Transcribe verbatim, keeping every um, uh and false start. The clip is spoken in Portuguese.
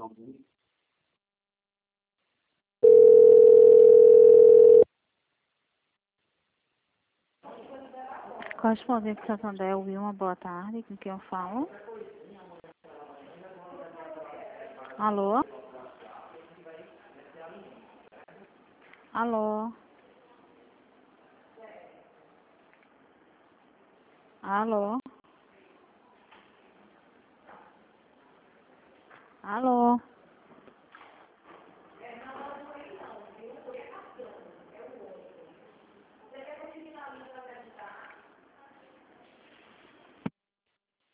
Correspondente de Santander, Wilma, boa tarde, com quem eu falo? Alô? Alô? Alô? Alô?